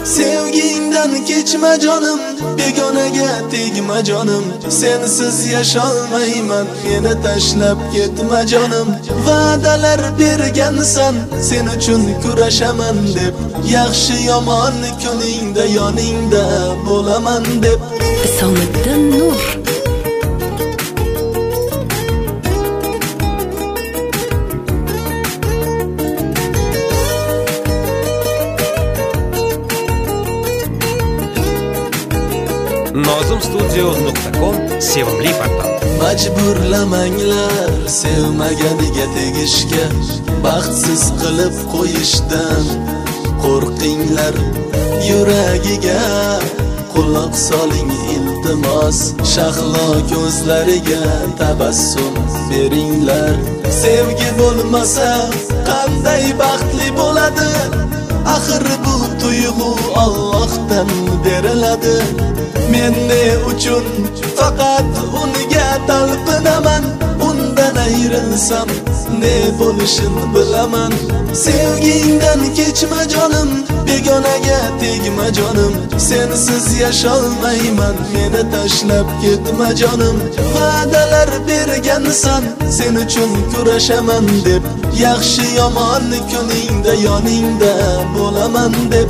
Sevgingdan kechma jonim, begonaga tegma jonim. Sensiz yasholmayman, meni tashlab ketma jonim. Va'dalar bergansan, sen uchun kurashaman deb. Yaxshi yomon kuningda yoningda bo'laman deb. Isomiddin Nur. Nozimstudio.com sevimli portal. Majburlamanglar sevmaganiga tegishga, baxtsiz qilib qo'yishdan qo'rqinglar. Yuragiga quloq soling iltimos, shahlo ko'zlariga tabassum beringlar. Sevgi bo'lmasa qanday baxtli bo'ladi? Axir bu tuyg'u Allohdan beriladi. Men ne uchun faqat unga talpinaman, undan ayrilsam ne bo'lishini bilaman. Sevgingdan kechma jonim, begonaga tegma jonim. Sensiz yasholmayman, meni tashlab ketma jonim. Va'dalar bergansan, sen uchun kurashaman deb. Yaxshi yomon kuningda yoningda bo'laman deb.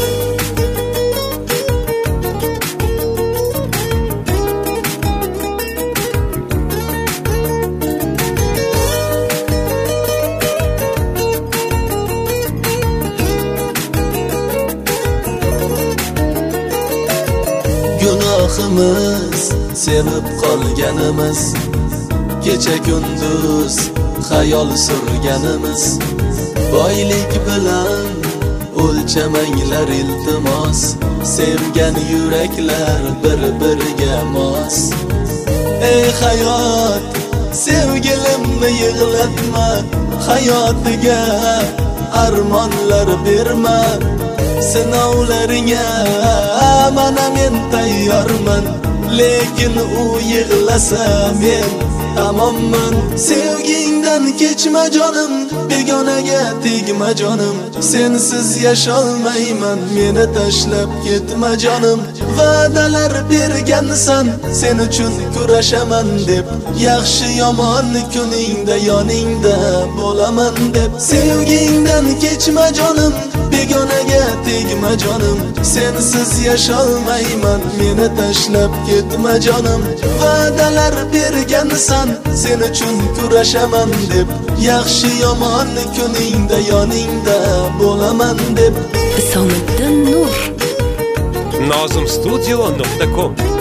Gunohimiz sevib qolganimiz, kecha kunduz xayol surganimiz. Boylik bilan o'lchamanglar iltimos, sevgan yuraklar bir-biriga mos. Ey hayot, sevgilimni yig'latma, hayotiga armonlar berma. Sinovlaringga mana men tayyorman, lekin u yig'lasa men tamomman. Sevgingdan kechma jonim, begonaga tegma jonim. Sensiz yasholmayman, meni tashlab ketma jonim. Va'dalar bergansan, sen uchun kurashaman deb. Yaxshi yomon kuningda yoningda bo'laman deb. Sevgingdan kechma jonim, begonaga tegma jonim. Sensiz yasholmayman, meni tashlab ketma jonim. Va'dalar bergansan, sen uchun kurashaman deb. Yaxshi yomon kuningda yoningda bo'laman deb. Isomiddin Nur. Nozimstudio.com